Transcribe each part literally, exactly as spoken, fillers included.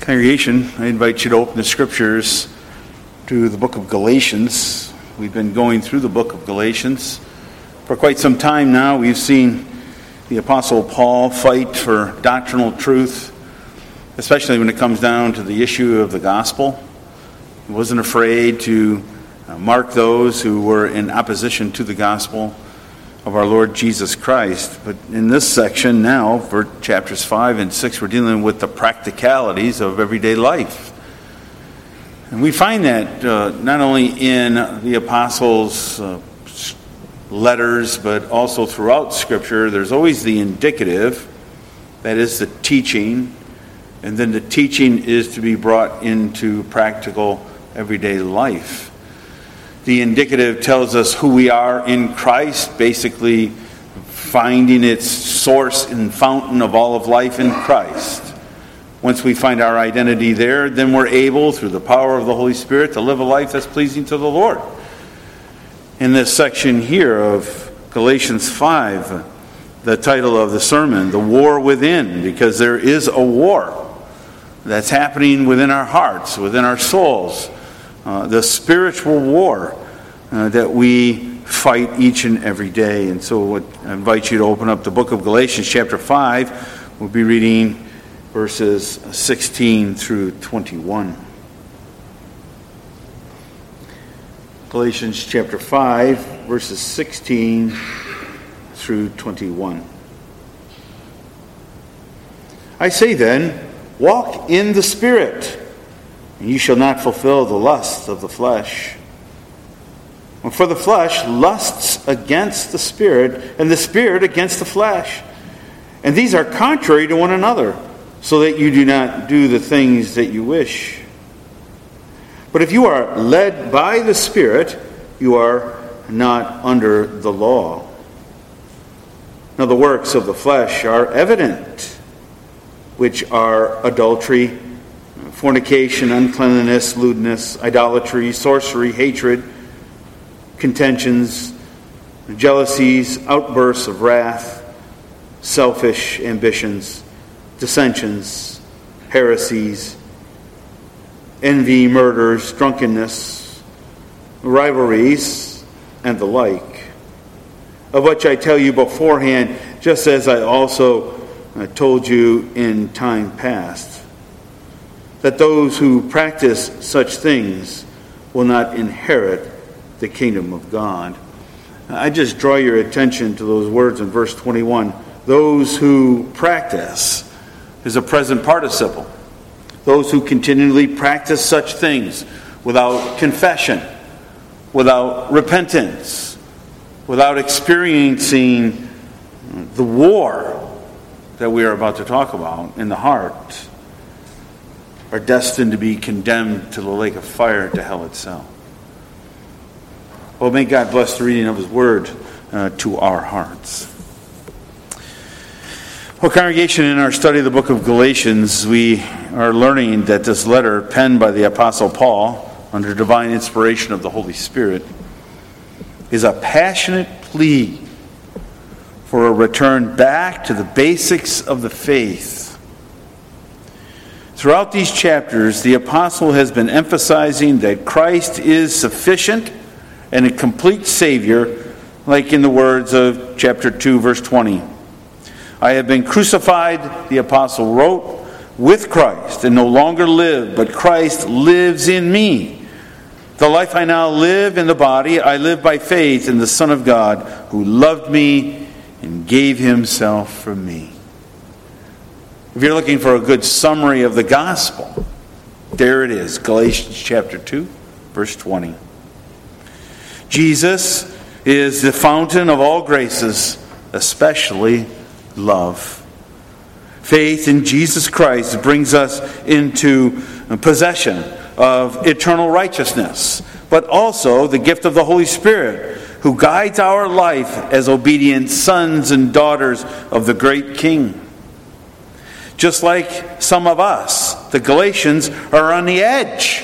Congregation, I invite you to open the scriptures to the book of Galatians. We've been going through the book of Galatians for quite some time now. We've seen the Apostle Paul fight for doctrinal truth, especially when it comes down to the issue of the gospel. He wasn't afraid to mark those who were in opposition to the gospel of our Lord Jesus Christ. But in this section now, for chapters five and six, we're dealing with the practicalities of everyday life. And we find that uh, not only in the apostles' uh, letters, but also throughout Scripture, there's always the indicative, that is the teaching, and then the teaching is to be brought into practical everyday life. The indicative tells us who we are in Christ, basically finding its source and fountain of all of life in Christ. Once we find our identity there, then we're able, through the power of the Holy Spirit, to live a life that's pleasing to the Lord. In this section here of Galatians five, the title of the sermon, The War Within, because there is a war that's happening within our hearts, within our souls. Uh, the spiritual war uh, that we fight each and every day. And so I invite you to open up the book of Galatians chapter five. We'll be reading verses sixteen through twenty-one. Galatians chapter five, verses sixteen through twenty-one. I say then, walk in the Spirit, and you shall not fulfill the lusts of the flesh. For the flesh lusts against the Spirit, and the Spirit against the flesh. And these are contrary to one another, so that you do not do the things that you wish. But if you are led by the Spirit, you are not under the law. Now the works of the flesh are evident, which are adultery, fornication, uncleanness, lewdness, idolatry, sorcery, hatred, contentions, jealousies, outbursts of wrath, selfish ambitions, dissensions, heresies, envy, murders, drunkenness, rivalries, and the like, of which I tell you beforehand, just as I also told you in time past, that those who practice such things will not inherit the kingdom of God. I just draw your attention to those words in verse twenty-one. Those who practice is a present participle. Those who continually practice such things without confession, without repentance, without experiencing the war that we are about to talk about in the heart, are destined to be condemned to the lake of fire, to hell itself. Well, may God bless the reading of His Word uh, to our hearts. Well, congregation, in our study of the book of Galatians, we are learning that this letter, penned by the Apostle Paul under divine inspiration of the Holy Spirit, is a passionate plea for a return back to the basics of the faith. Throughout these chapters, the apostle has been emphasizing that Christ is sufficient and a complete Savior, like in the words of chapter two, verse twenty. I have been crucified, the apostle wrote, with Christ, and no longer live, but Christ lives in me. The life I now live in the body, I live by faith in the Son of God, who loved me and gave Himself for me. If you're looking for a good summary of the gospel, there it is, Galatians chapter two, verse twenty. Jesus is the fountain of all graces, especially love. Faith in Jesus Christ brings us into possession of eternal righteousness, but also the gift of the Holy Spirit, who guides our life as obedient sons and daughters of the great King. Just like some of us, the Galatians are on the edge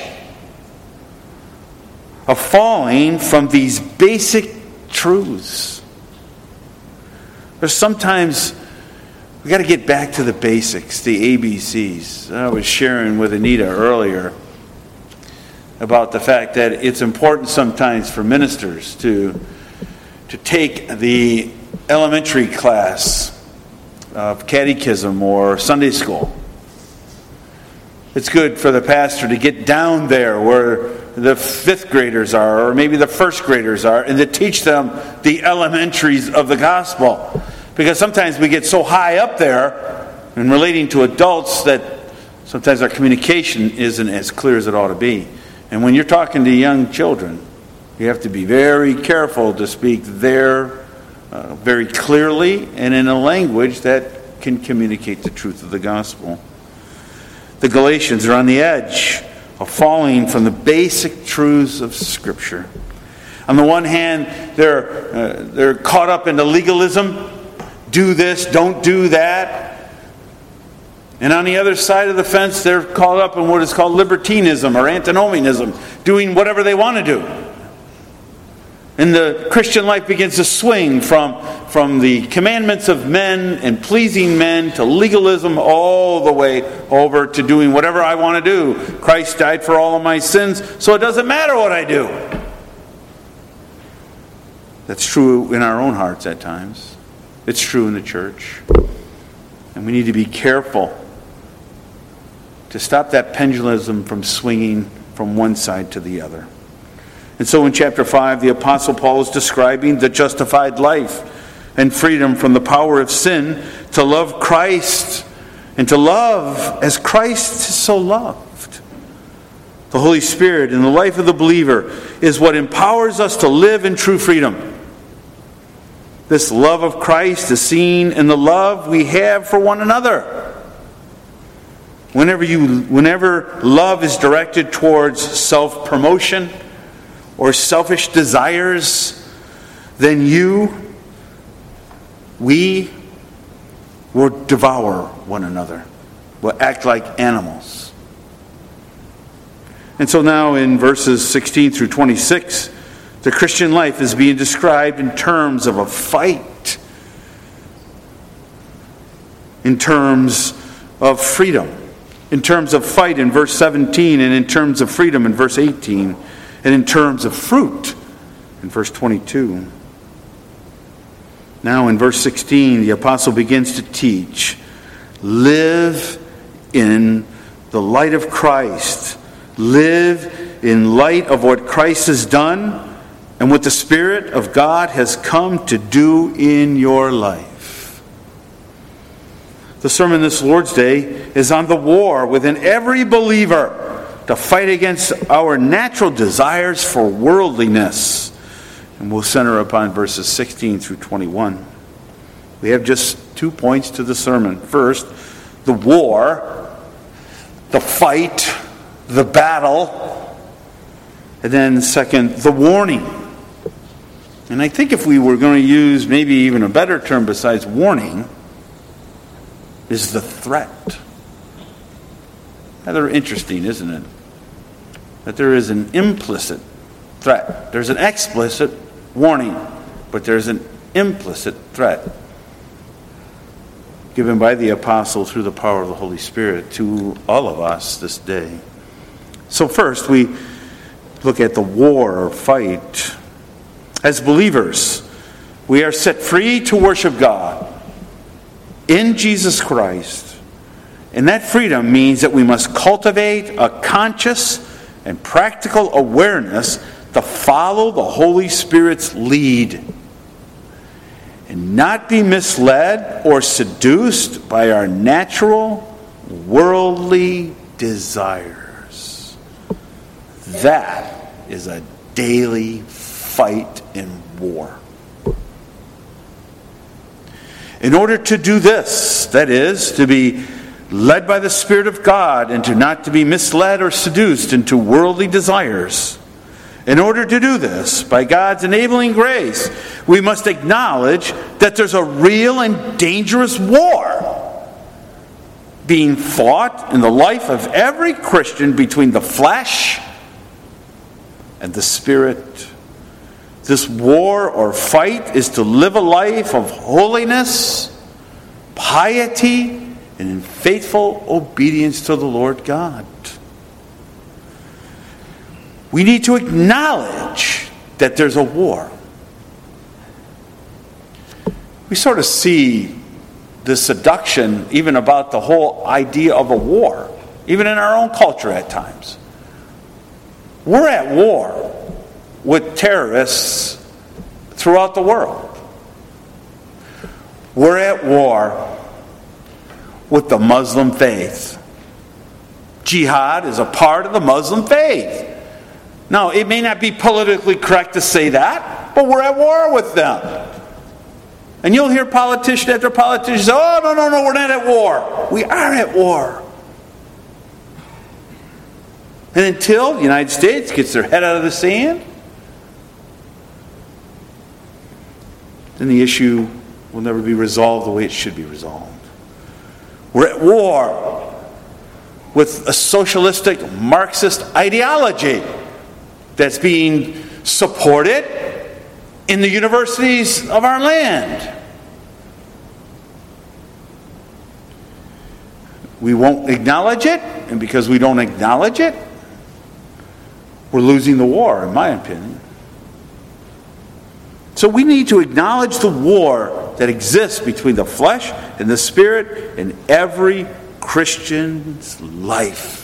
of falling from these basic truths. There's sometimes We got to get back to the basics, the A B Cs. I was sharing with Anita earlier about the fact that it's important sometimes for ministers to, to take the elementary class of catechism or Sunday school. It's good for the pastor to get down there where the fifth graders are, or maybe the first graders are, and to teach them the elementaries of the gospel. Because sometimes we get so high up there in relating to adults that sometimes our communication isn't as clear as it ought to be. And when you're talking to young children, you have to be very careful to speak there uh, very clearly and in a language that can communicate the truth of the gospel. The Galatians are on the edge of falling from the basic truths of Scripture. On the one hand, they're uh, they're caught up into legalism. Do this, don't do that. And on the other side of the fence, they're caught up in what is called libertinism or antinomianism, doing whatever they want to do. And the Christian life begins to swing from, from the commandments of men and pleasing men to legalism all the way over to doing whatever I want to do. Christ died for all of my sins, so it doesn't matter what I do. That's true in our own hearts at times. It's true in the church. And we need to be careful to stop that pendulum from swinging from one side to the other. And so in chapter five, the Apostle Paul is describing the justified life and freedom from the power of sin to love Christ and to love as Christ is so loved. The Holy Spirit in the life of the believer is what empowers us to live in true freedom. This love of Christ is seen in the love we have for one another. Whenever you, whenever love is directed towards self-promotion or selfish desires, then you, we, will devour one another. We'll act like animals. And so now in verses sixteen through twenty-six, the Christian life is being described in terms of a fight, in terms of freedom, in terms of fight in verse seventeen, and in terms of freedom in verse eighteen, and in terms of fruit in verse twenty-two. Now in verse sixteen, the apostle begins to teach, live in the light of Christ. Live in light of what Christ has done and what the Spirit of God has come to do in your life. The sermon this Lord's Day is on the war within every believer to fight against our natural desires for worldliness. And we'll center upon verses sixteen through twenty-one. We have just two points to the sermon. First, the war, the fight, the battle. And then second, the warning. And I think if we were going to use maybe even a better term besides warning, is the threat. Rather interesting, isn't it? That there is an implicit threat. There's an explicit warning, but there's an implicit threat given by the apostle through the power of the Holy Spirit to all of us this day. So first, we look at the war or fight. As believers, we are set free to worship God in Jesus Christ. And that freedom means that we must cultivate a conscious and practical awareness to follow the Holy Spirit's lead and not be misled or seduced by our natural worldly desires. That is a daily fight and war. In order to do this, that is, to be led by the Spirit of God and to not to be misled or seduced into worldly desires, in order to do this, by God's enabling grace, we must acknowledge that there's a real and dangerous war being fought in the life of every Christian between the flesh and the Spirit. This war or fight is to live a life of holiness piety and in faithful obedience to the Lord God. We need to acknowledge that there's a war. We sort of see the seduction even about the whole idea of a war, even in our own culture at times. We're at war with terrorists throughout the world. We're at war with the Muslim faith. Jihad is a part of the Muslim faith. Now, it may not be politically correct to say that, but we're at war with them. And you'll hear politician after politician say, oh, no, no, no, we're not at war. We are at war. And until the United States gets their head out of the sand, then the issue will never be resolved the way it should be resolved. We're at war with a socialistic Marxist ideology that's being supported in the universities of our land. We won't acknowledge it, and because we don't acknowledge it, we're losing the war, in my opinion. So we need to acknowledge the war that exists between the flesh and the spirit in every Christian's life.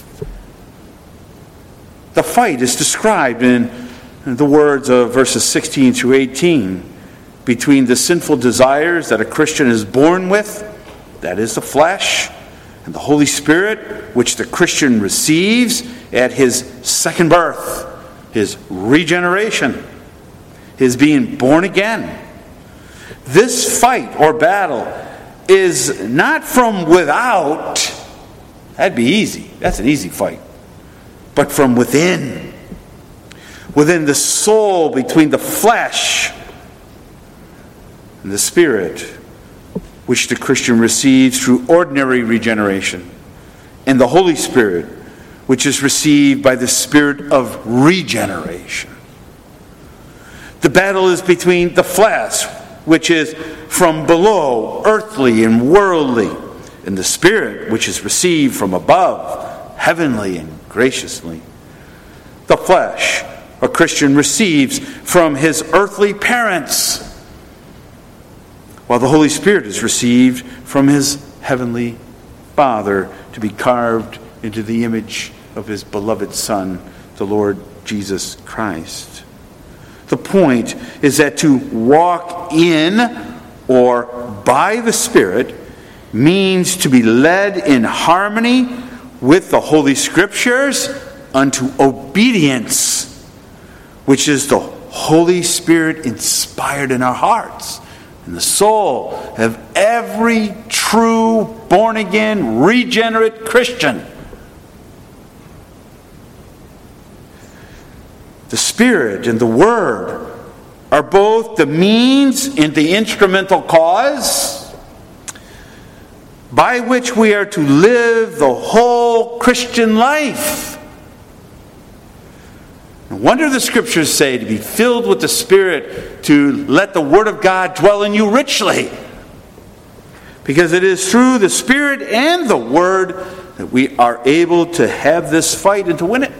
The fight is described in the words of verses sixteen through eighteen between the sinful desires that a Christian is born with, that is the flesh, and the Holy Spirit, which the Christian receives at his second birth, his regeneration, his being born again. This fight or battle is not from without. That'd be easy. That's an easy fight. But from within. Within the soul, between the flesh and the spirit, which the Christian receives through ordinary regeneration, and the Holy Spirit, which is received by the Spirit of regeneration. The battle is between the flesh, which is from below, earthly and worldly, and the Spirit, which is received from above, heavenly and graciously. The flesh, a Christian receives from his earthly parents, while the Holy Spirit is received from his heavenly Father to be carved into the image of his beloved Son, the Lord Jesus Christ. The point is that to walk in or by the Spirit means to be led in harmony with the Holy Scriptures unto obedience, which is the Holy Spirit inspired in our hearts and the soul of every true, born-again, regenerate Christian. The Spirit and the Word are both the means and the instrumental cause by which we are to live the whole Christian life. No wonder the Scriptures say to be filled with the Spirit, to let the Word of God dwell in you richly. Because it is through the Spirit and the Word that we are able to have this fight and to win it.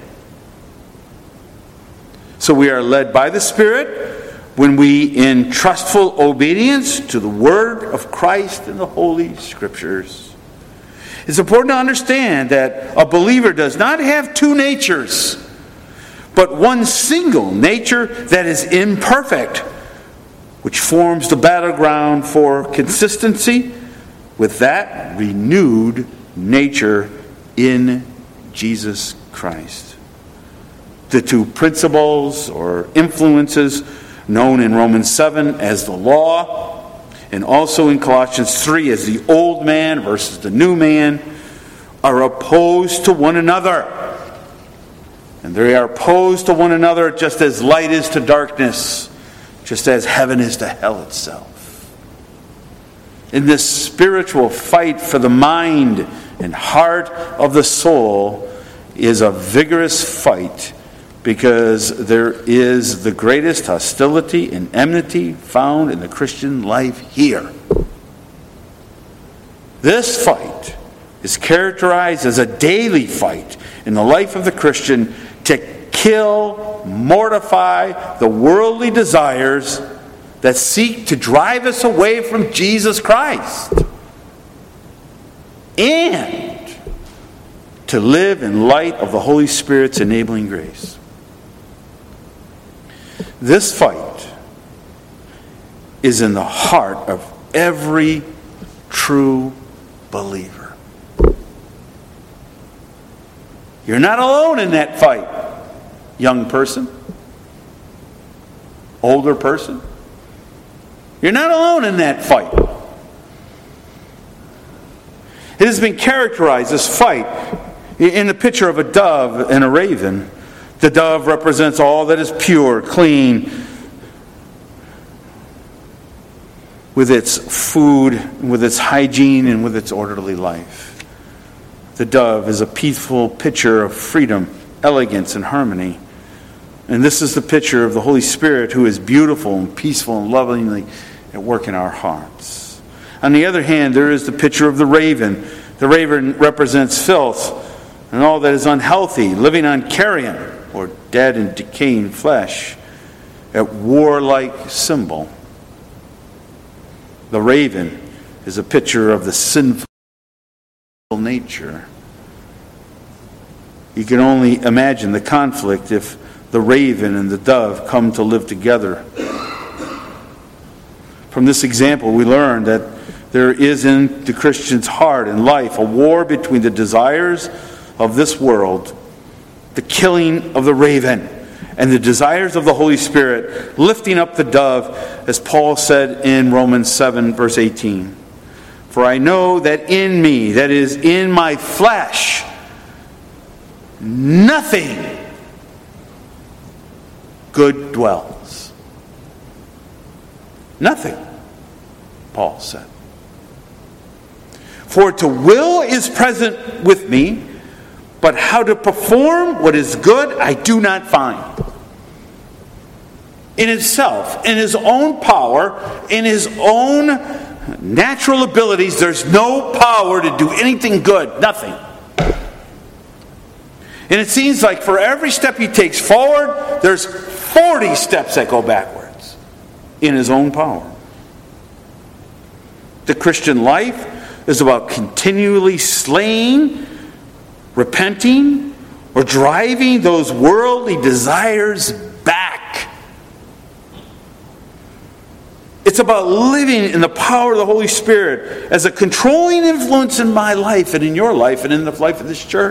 So we are led by the Spirit when we, in trustful obedience to the Word of Christ and the Holy Scriptures. It's important to understand that a believer does not have two natures, but one single nature that is imperfect, which forms the battleground for consistency with that renewed nature in Jesus Christ. The two principles or influences known in Romans seven as the law, and also in Colossians three as the old man versus the new man, are opposed to one another. And they are opposed to one another just as light is to darkness, just as heaven is to hell itself. In this spiritual fight for the mind and heart of the soul is a vigorous fight, because there is the greatest hostility and enmity found in the Christian life here. This fight is characterized as a daily fight in the life of the Christian to kill, mortify the worldly desires that seek to drive us away from Jesus Christ, and to live in light of the Holy Spirit's enabling grace. This fight is in the heart of every true believer. You're not alone in that fight, young person, older person. You're not alone in that fight. It has been characterized, this fight, in the picture of a dove and a raven. The dove represents all that is pure, clean, with its food, with its hygiene, and with its orderly life. The dove is a peaceful picture of freedom, elegance, and harmony. And this is the picture of the Holy Spirit, who is beautiful and peaceful and lovingly at work in our hearts. On the other hand, there is the picture of the raven. The raven represents filth and all that is unhealthy, living on carrion, or dead and decaying flesh, a warlike symbol. The raven is a picture of the sinful nature. You can only imagine the conflict if the raven and the dove come to live together. From this example, we learn that there is in the Christian's heart and life a war between the desires of this world, the killing of the raven, and the desires of the Holy Spirit, lifting up the dove, as Paul said in Romans seven, verse eighteen. For I know that in me, that is, in my flesh, nothing good dwells. Nothing, Paul said. For to will is present with me, but how to perform what is good I do not find. In himself, in his own power, in his own natural abilities, there's no power to do anything good. Nothing. And it seems like for every step he takes forward, there's forty steps that go backwards in his own power. The Christian life is about continually slaying, repenting, or driving those worldly desires back. It's about living in the power of the Holy Spirit as a controlling influence in my life and in your life and in the life of this church.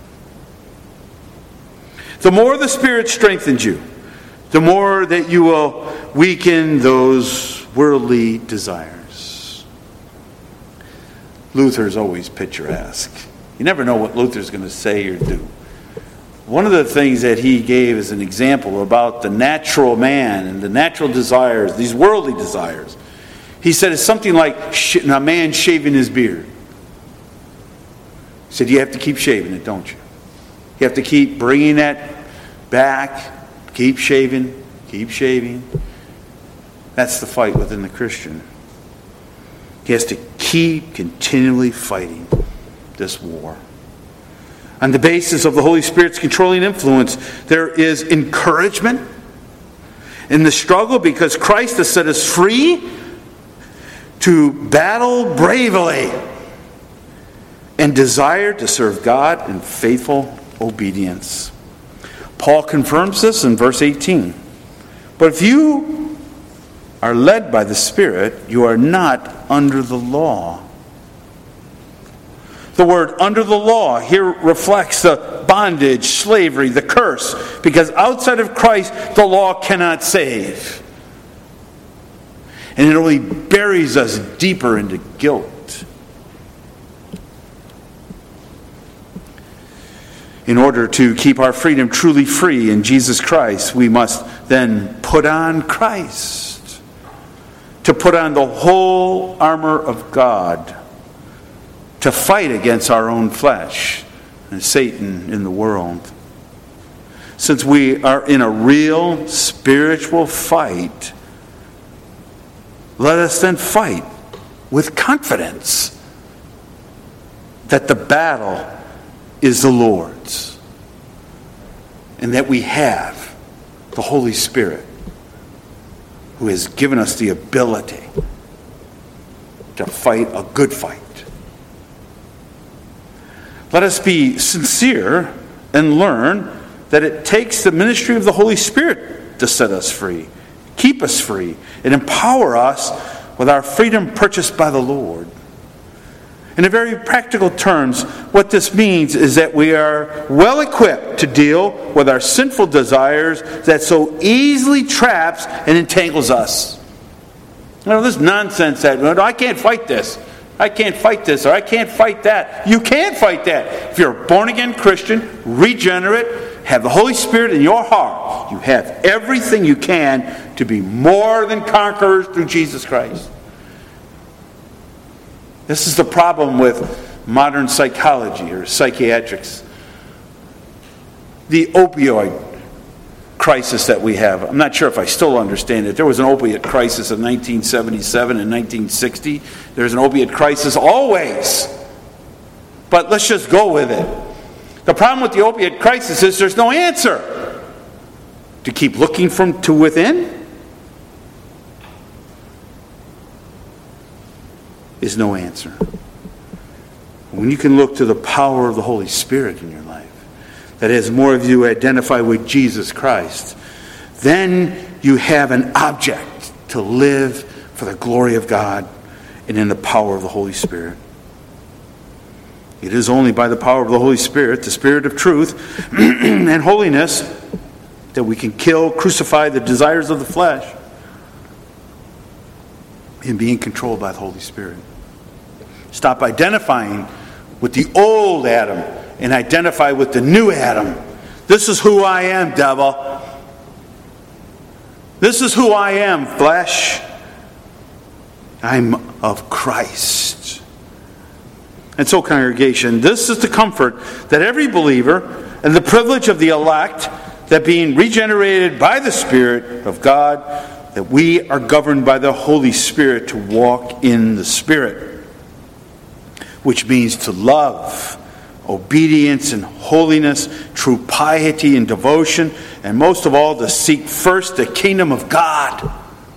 The more the Spirit strengthens you, the more that you will weaken those worldly desires. Luther's always picturesque. You never know what Luther's going to say or do. One of the things that he gave as an example about the natural man and the natural desires, these worldly desires, he said it's something like a man shaving his beard. He said you have to keep shaving it, don't you? You have to keep bringing that back, keep shaving, keep shaving. That's the fight within the Christian. He has to keep continually fighting this war. On the basis of the Holy Spirit's controlling influence, there is encouragement in the struggle because Christ has set us free to battle bravely and desire to serve God in faithful obedience. Paul confirms this in verse eighteen. But if you are led by the Spirit, you are not under the law. The word under the law here reflects the bondage, slavery, the curse, because outside of Christ, the law cannot save. And it only buries us deeper into guilt. In order to keep our freedom truly free in Jesus Christ, we must then put on Christ. To put on the whole armor of God. To fight against our own flesh and Satan in the world. Since we are in a real spiritual fight, let us then fight with confidence that the battle is the Lord's, and that we have the Holy Spirit who has given us the ability to fight a good fight. Let us be sincere and learn that it takes the ministry of the Holy Spirit to set us free, keep us free, and empower us with our freedom purchased by the Lord. In very practical terms, what this means is that we are well equipped to deal with our sinful desires that so easily traps and entangles us. You know, this nonsense that, I can't fight this. I can't fight this, or I can't fight that. You can fight that. If you're a born-again Christian, regenerate, have the Holy Spirit in your heart, you have everything you can to be more than conquerors through Jesus Christ. This is the problem with modern psychology or psychiatrics. The opioid crisis that we have. I'm not sure if I still understand it. There was an opiate crisis in nineteen seventy-seven and nineteen sixty. There's an opiate crisis always. But let's just go with it. The problem with the opiate crisis is there's no answer. To keep looking from to within is no answer. When you can look to the power of the Holy Spirit in your life, that as more of you identify with Jesus Christ, then you have an object to live for the glory of God and in the power of the Holy Spirit. It is only by the power of the Holy Spirit, the Spirit of truth and holiness, that we can kill, crucify the desires of the flesh and being controlled by the Holy Spirit. Stop identifying with the old Adam and identify with the new Adam. This is who I am, devil. This is who I am, flesh. I'm of Christ. And so, congregation, this is the comfort that every believer and the privilege of the elect, that being regenerated by the Spirit of God, that we are governed by the Holy Spirit to walk in the Spirit, which means to love, obedience and holiness, true piety and devotion, and most of all, to seek first the kingdom of God.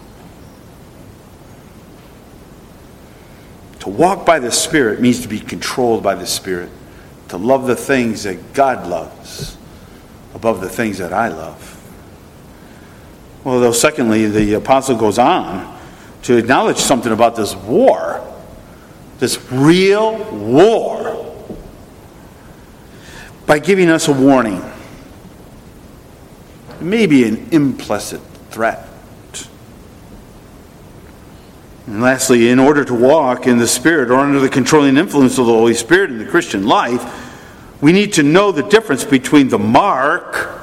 To walk by the Spirit means to be controlled by the Spirit, to love the things that God loves above the things that I love. Well, though, secondly, the apostle goes on to acknowledge something about this war, this real war, by giving us a warning. Maybe an implicit threat. And lastly, in order to walk in the Spirit or under the controlling influence of the Holy Spirit in the Christian life, we need to know the difference between the mark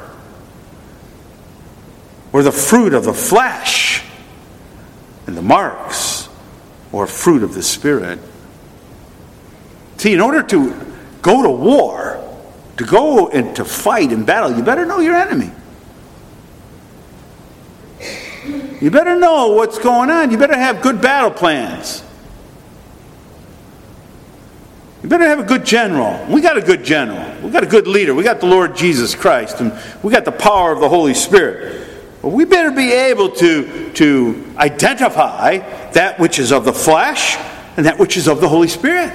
or the fruit of the flesh and the marks or fruit of the Spirit. See, in order to go to war, to go and to fight in battle, you better know your enemy. You better know what's going on. You better have good battle plans. You better have a good general. We got a good general. We got a good leader. We got the Lord Jesus Christ. And we got the power of the Holy Spirit. But we better be able to, to identify that which is of the flesh and that which is of the Holy Spirit.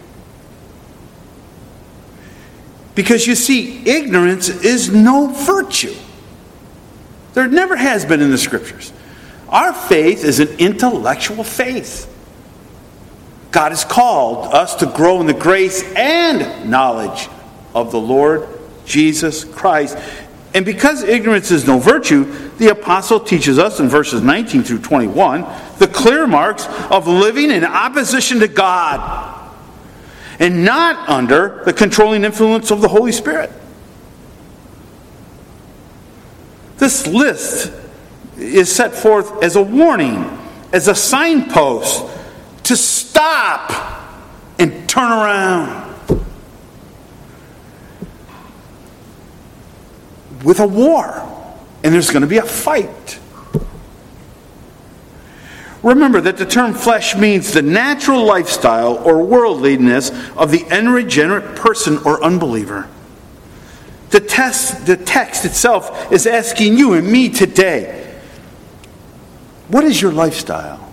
Because you see, ignorance is no virtue. There never has been in the Scriptures. Our faith is an intellectual faith. God has called us to grow in the grace and knowledge of the Lord Jesus Christ. And because ignorance is no virtue, the apostle teaches us in verses nineteen through twenty-one the clear marks of living in opposition to God and not under the controlling influence of the Holy Spirit. This list is set forth as a warning, as a signpost to stop and turn around. With a war, and there's going to be a fight. Remember that the term flesh means the natural lifestyle or worldliness of the unregenerate person or unbeliever. The text, the text itself is asking you and me today, what is your lifestyle?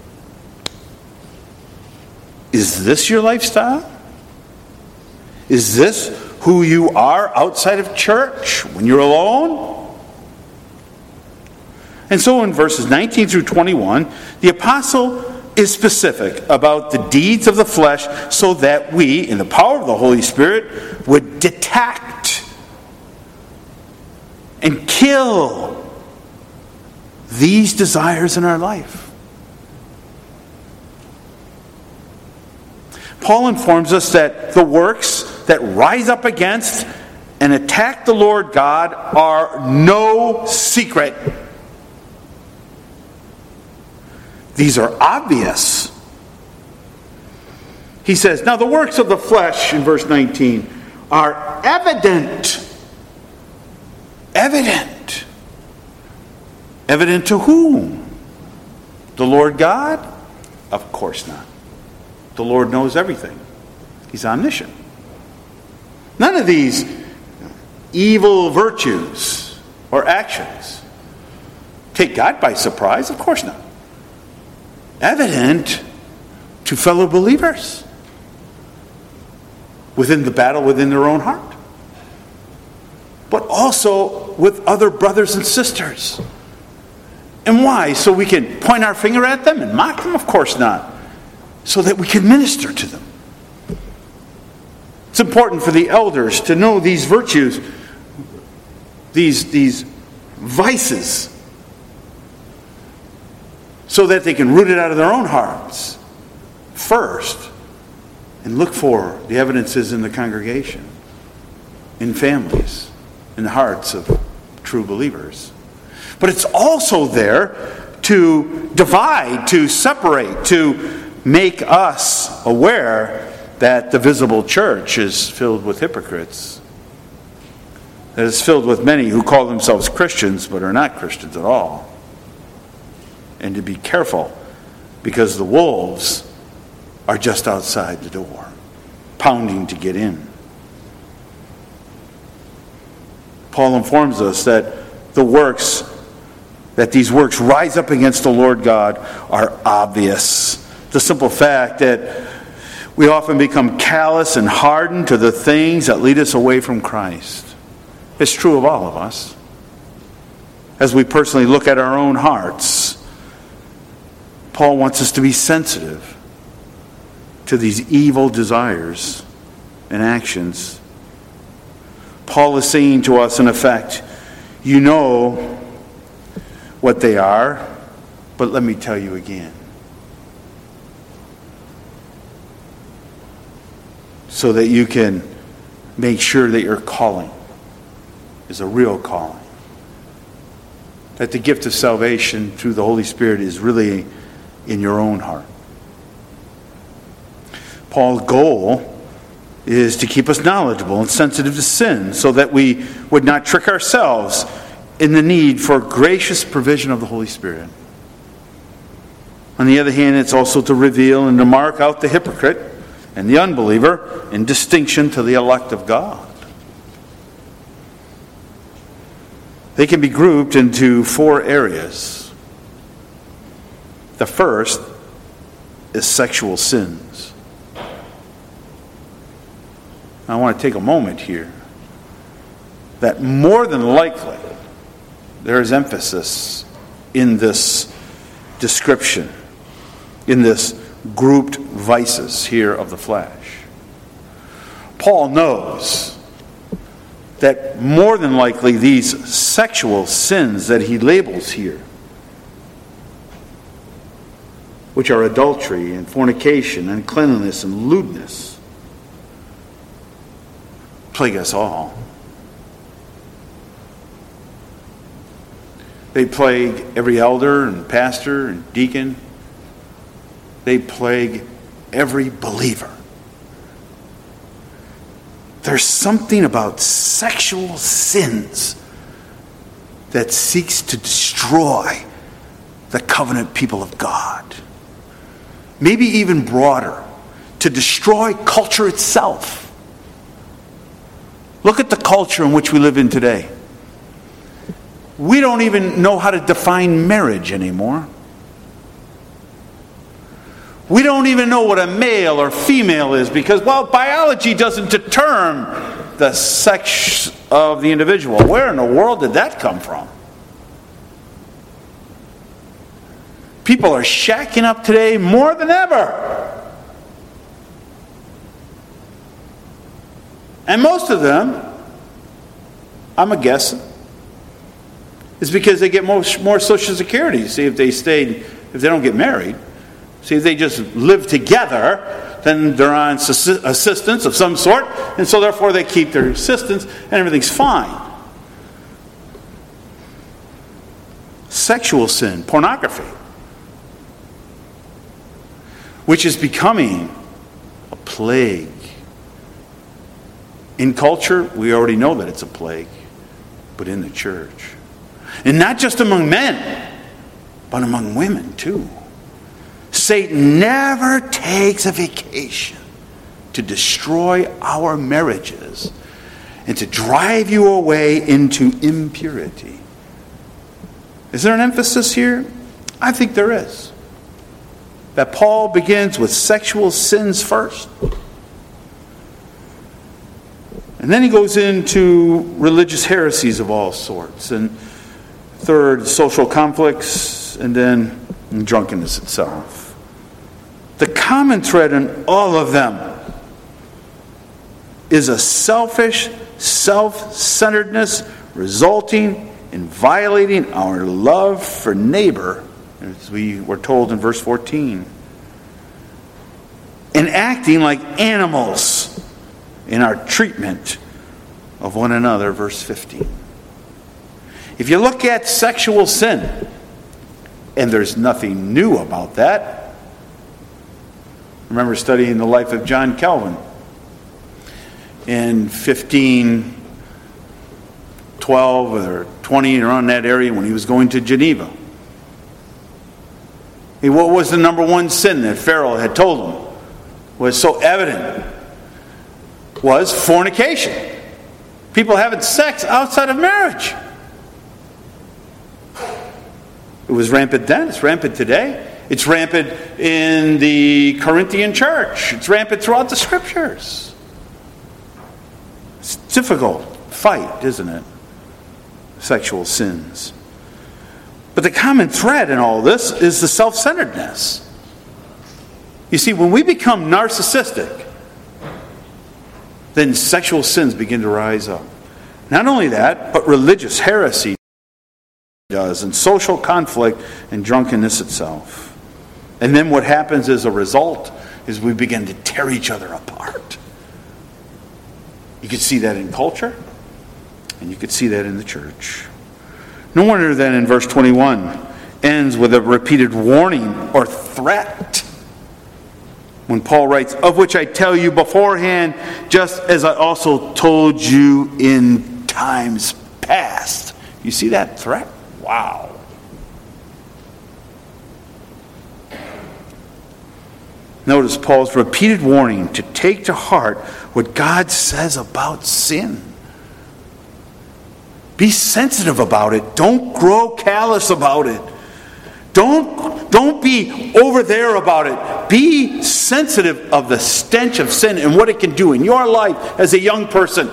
Is this your lifestyle? Is this who you are outside of church when you're alone? And so in verses nineteen through twenty-one, the apostle is specific about the deeds of the flesh so that we, in the power of the Holy Spirit, would detect and kill these desires in our life. Paul informs us that the works that rise up against and attack the Lord God are no secret. These are obvious. He says, now the works of the flesh, in verse nineteen, are evident. Evident. Evident to whom? The Lord God? Of course not. The Lord knows everything. He's omniscient. None of these evil virtues or actions take God by surprise. Of course not. Evident to fellow believers within the battle within their own heart, but also with other brothers and sisters. And why? So we can point our finger at them and mock them? Of course not. So that we can minister to them. It's important for the elders to know these virtues, these, these vices, so that they can root it out of their own hearts first and look for the evidences in the congregation, in families, in the hearts of true believers. But it's also there to divide, to separate, to make us aware that the visible church is filled with hypocrites. That it's filled with many who call themselves Christians but are not Christians at all. And to be careful, because the wolves are just outside the door, pounding to get in. Paul informs us that the works, that these works rise up against the Lord God are obvious. The simple fact that we often become callous and hardened to the things that lead us away from Christ. It's true of all of us. As we personally look at our own hearts, Paul wants us to be sensitive to these evil desires and actions. Paul is saying to us, in effect, you know what they are, but let me tell you again. So that you can make sure that your calling is a real calling. That the gift of salvation through the Holy Spirit is really in your own heart. Paul's goal is to keep us knowledgeable and sensitive to sin so that we would not trick ourselves in the need for gracious provision of the Holy Spirit. On the other hand, it's also to reveal and to mark out the hypocrite and the unbeliever in distinction to the elect of God. They can be grouped into four areas. The first is sexual sins. I want to take a moment here that more than likely there is emphasis in this description, in this grouped vices here of the flesh. Paul knows that more than likely these sexual sins that he labels here, which are adultery and fornication, uncleanness and lewdness, plague us all. They plague every elder and pastor and deacon. They plague every believer. There's something about sexual sins that seeks to destroy the covenant people of God. Maybe even broader, to destroy culture itself. Look at the culture in which we live in today. We don't even know how to define marriage anymore. We don't even know what a male or female is because, well, biology doesn't determine the sex of the individual. Where in the world did that come from? People are shacking up today more than ever. And most of them, I'm a guess, is because they get more, more Social Security. See, if they stayed, if they don't get married, see, if they just live together, then they're on assistance of some sort, and so therefore they keep their assistance, and everything's fine. Sexual sin, pornography, which is becoming a plague. In culture, we already know that it's a plague, but in the church. And not just among men, but among women too. Satan never takes a vacation to destroy our marriages and to drive you away into impurity. Is there an emphasis here? I think there is. That Paul begins with sexual sins first. And then he goes into religious heresies of all sorts. And third, social conflicts, and then drunkenness itself. The common thread in all of them is a selfish self-centeredness resulting in violating our love for neighbor, as we were told in verse fourteen, and acting like animals in our treatment of one another, verse fifteen. If you look at sexual sin, and there's nothing new about that. Remember studying the life of John Calvin in fifteen twelve or twenty, around that area, when he was going to Geneva. Hey, what was the number one sin that Pharaoh had told him was so evident? Was fornication. People having sex outside of marriage. It was rampant then, it's rampant today. It's rampant in the Corinthian church. It's rampant throughout the scriptures. It's a difficult fight, isn't it? Sexual sins. But the common thread in all this is the self-centeredness. You see, when we become narcissistic, then sexual sins begin to rise up. Not only that, but religious heresy does, and social conflict and drunkenness itself. And then what happens as a result is we begin to tear each other apart. You could see that in culture, and you could see that in the church. No wonder then in verse twenty-one ends with a repeated warning or threat. When Paul writes, "Of which I tell you beforehand, just as I also told you in times past." You see that threat? Wow. Notice Paul's repeated warning to take to heart what God says about sin. Be sensitive about it. Don't grow callous about it. Don't, don't be over there about it. Be sensitive of the stench of sin and what it can do in your life as a young person.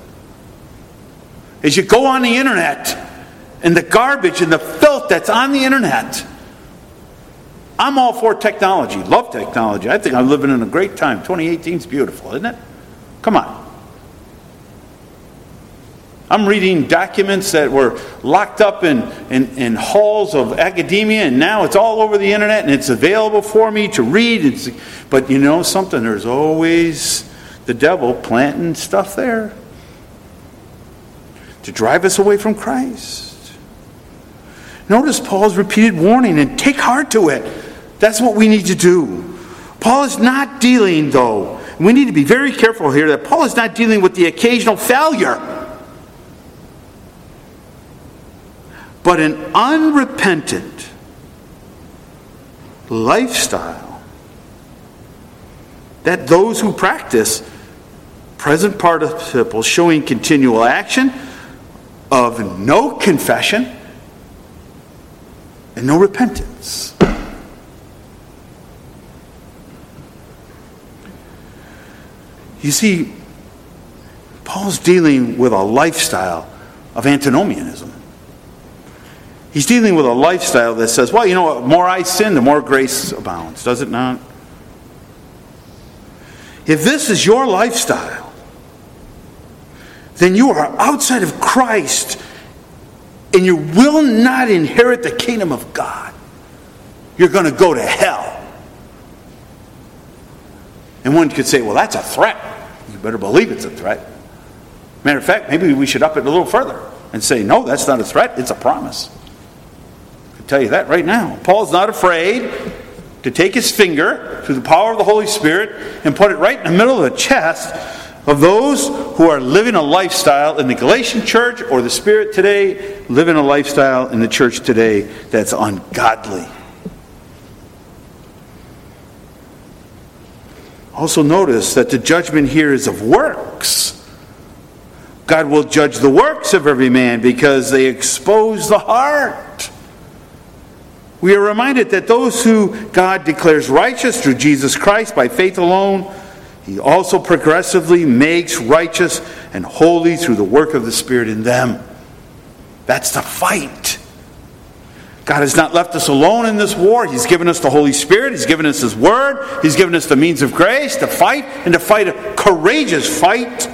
As you go on the internet and the garbage and the filth that's on the internet. I'm all for technology. Love technology. I think I'm living in a great time. twenty eighteen is beautiful, isn't it? Come on. I'm reading documents that were locked up in, in, in halls of academia, and now it's all over the internet, and it's available for me to read. It's, but you know something? There's always the devil planting stuff there to drive us away from Christ. Notice Paul's repeated warning, and take heart to it. That's what we need to do. Paul is not dealing, though, we need to be very careful here, that Paul is not dealing with the occasional failure, but an unrepentant lifestyle that those who practice present participle showing continual action of no confession and no repentance. You see, Paul's dealing with a lifestyle of antinomianism. He's dealing with a lifestyle that says, well, you know what, the more I sin, the more grace abounds. Does it not? If this is your lifestyle, then you are outside of Christ and you will not inherit the kingdom of God. You're going to go to hell. And one could say, well, that's a threat. You better believe it's a threat. Matter of fact, maybe we should up it a little further and say, no, that's not a threat, it's a promise. I can tell you that right now. Paul's not afraid to take his finger through the power of the Holy Spirit and put it right in the middle of the chest of those who are living a lifestyle in the Galatian church or the Spirit today, living a lifestyle in the church today that's ungodly. Also notice that the judgment here is of works. God will judge the works of every man because they expose the heart. We are reminded that those who God declares righteous through Jesus Christ by faith alone, He also progressively makes righteous and holy through the work of the Spirit in them. That's the fight. God has not left us alone in this war. He's given us the Holy Spirit. He's given us His Word. He's given us the means of grace to fight and to fight a courageous fight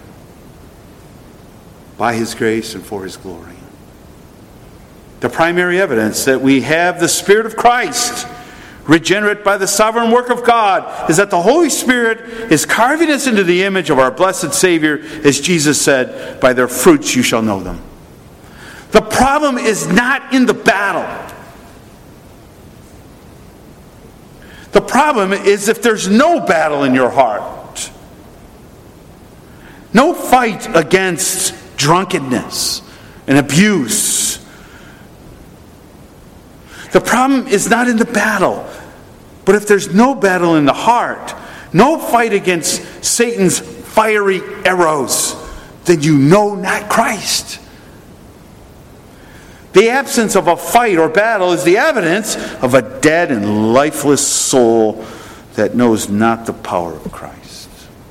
by His grace and for His glory. The primary evidence that we have the Spirit of Christ, regenerate by the sovereign work of God, is that the Holy Spirit is carving us into the image of our blessed Savior, as Jesus said, by their fruits you shall know them. The problem is not in the battle. The problem is if there's no battle in your heart. No fight against drunkenness and abuse. The problem is not in the battle. But if there's no battle in the heart, no fight against Satan's fiery arrows, then you know not Christ. The absence of a fight or battle is the evidence of a dead and lifeless soul that knows not the power of Christ.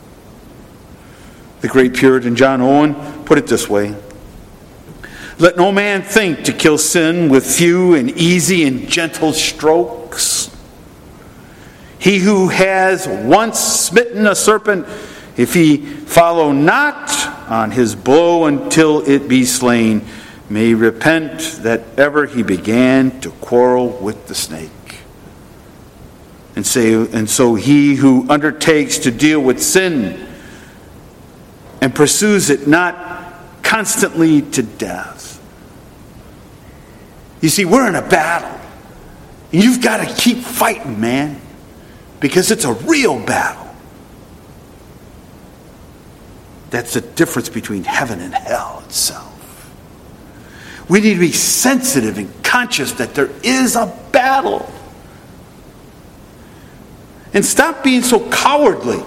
The great Puritan John Owen put it this way: let no man think to kill sin with few and easy and gentle strokes. He who has once smitten a serpent, if he follow not on his blow until it be slain, may repent that ever he began to quarrel with the snake. And say, and so he who undertakes to deal with sin and pursues it not constantly to death. You see, we're in a battle. And you've got to keep fighting, man. Because it's a real battle. That's the difference between heaven and hell itself. We need to be sensitive and conscious that there is a battle. And stop being so cowardly.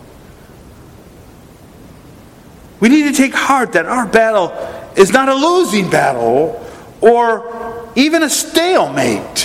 We need to take heart that our battle is not a losing battle or even a stalemate.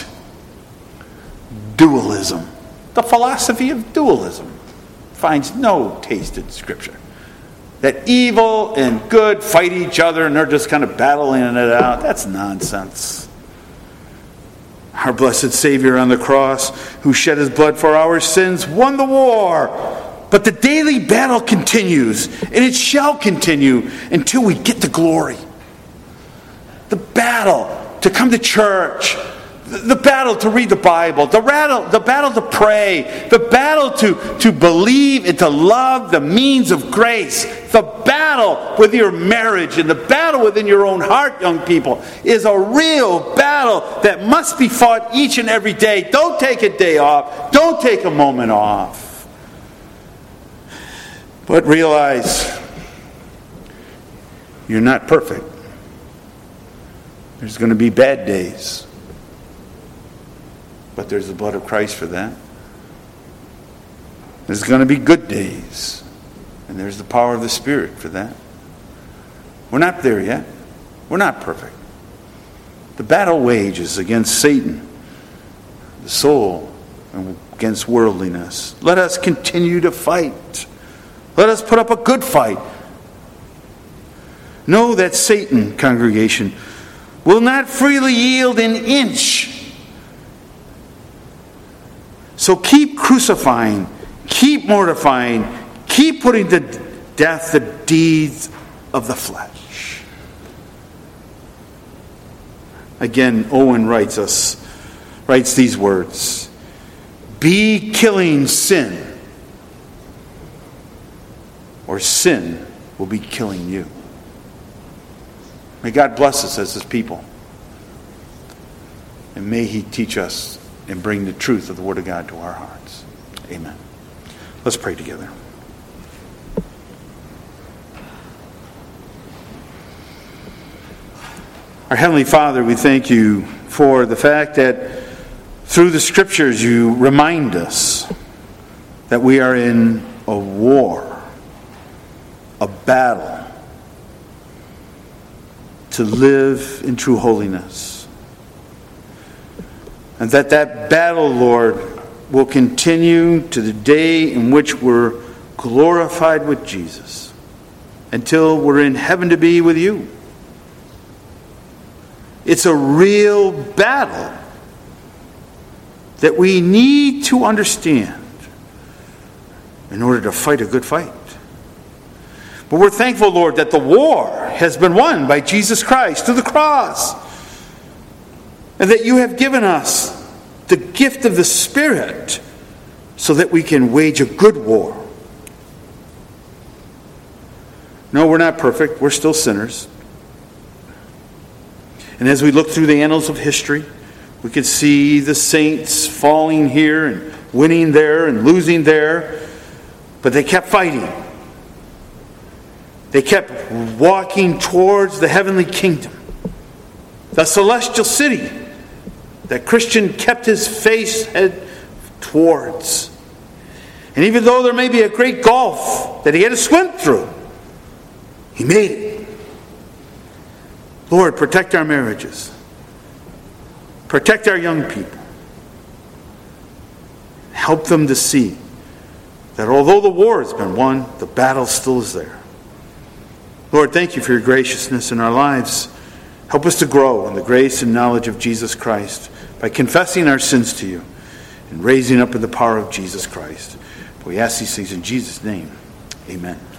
Dualism. The philosophy of dualism finds no taste in Scripture. That evil and good fight each other and they're just kind of battling it out. That's nonsense. Our blessed Savior on the cross, who shed His blood for our sins, won the war. But the daily battle continues, and it shall continue until we get to glory. The battle to come to church, the battle to read the Bible, the battle, the battle to pray, the battle to, to believe and to love the means of grace, the battle with your marriage and the battle within your own heart, young people, is a real battle that must be fought each and every day. Don't take a day off. Don't take a moment off. But realize you're not perfect. There's going to be bad days. but there's the blood of Christ for that. There's going to be good days, and there's the power of the Spirit for that. We're not there yet. We're not perfect. The battle wages against Satan, the soul, and against worldliness. Let us continue to fight. Let us put up a good fight. Know that Satan, congregation, will not freely yield an inch. So keep crucifying, keep mortifying, keep putting to death the deeds of the flesh. Again, Owen writes us, writes these words: be killing sin, or sin will be killing you. May God bless us as His people. And may He teach us and bring the truth of the Word of God to our hearts. Amen. Let's pray together. Our Heavenly Father, we thank You for the fact that through the Scriptures You remind us that we are in a war, a battle, to live in true holiness. And that that battle, Lord, will continue to the day in which we're glorified with Jesus, until we're in heaven to be with You. It's a real battle that we need to understand in order to fight a good fight. But we're thankful, Lord, that the war has been won by Jesus Christ through the cross. And that You have given us the gift of the Spirit so that we can wage a good war. No, we're not perfect. We're still sinners. And as we look through the annals of history, we can see the saints falling here and winning there and losing there. But they kept fighting. They kept walking towards the heavenly kingdom, the celestial city that Christian kept his face head towards. And even though there may be a great gulf that he had to swim through, he made it. Lord, protect our marriages. Protect our young people. Help them to see that although the war has been won, the battle still is there. Lord, thank You for Your graciousness in our lives. Help us to grow in the grace and knowledge of Jesus Christ by confessing our sins to You and raising up in the power of Jesus Christ. We ask these things in Jesus' name. Amen.